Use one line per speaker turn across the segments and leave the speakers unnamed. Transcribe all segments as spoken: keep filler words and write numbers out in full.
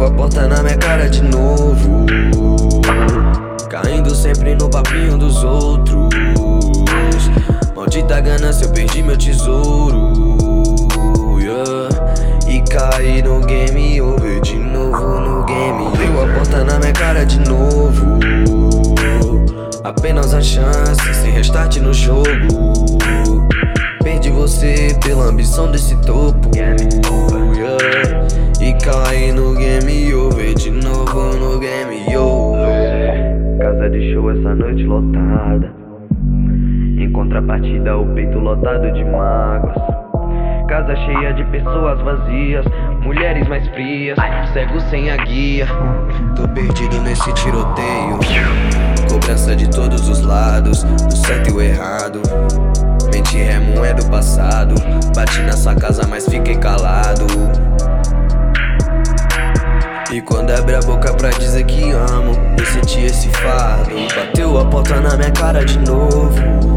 Bateu a porta na minha cara de novo, caindo sempre no papinho dos outros. Maldita ganância, eu perdi meu tesouro, yeah. E caí no game over, de novo no game. Bateu a porta na minha cara de novo, apenas a chance, sem restart no jogo. Perdi você pela ambição desse topo, yeah. E caí no game over, de novo no game over.
Casa de show essa noite lotada, em contrapartida o peito lotado de mágoas. Casa cheia de pessoas vazias, mulheres mais frias, cego sem a guia.
Tô perdido nesse tiroteio, cobrança de todos os lados, do certo e o errado. Mente remo é do passado, bati nessa casa mas fiquei calado. E quando abre a boca pra dizer que amo, eu senti esse fardo. Bateu a porta na minha cara de novo,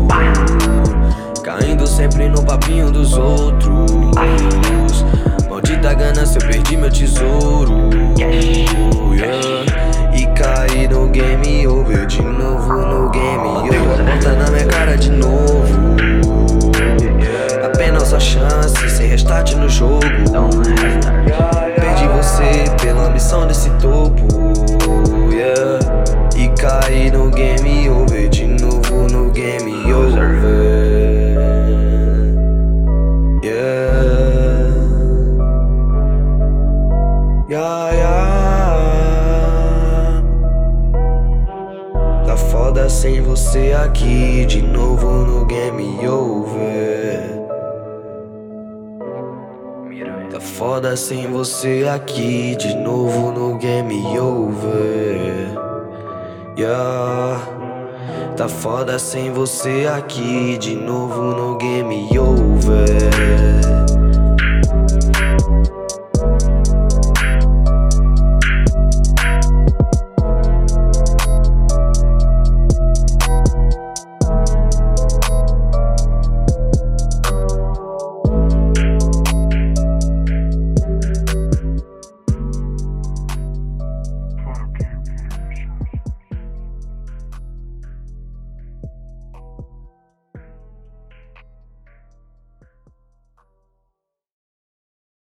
caindo sempre no papinho dos outros. Maldita ganância, eu perdi meu tesouro, yeah. E caí no game over, de novo no game over. Bateu a porta na minha cara de novo, apenas a chance, sem restart no jogo. Perdi você pela ambição desse topo, yeah. E caí no game over, de novo no game over, yeah. Yeah, yeah. Tá foda sem você aqui, de novo no game over. Tá foda sem você aqui, de novo no game over, yeah. Tá foda sem você aqui, de novo no game over.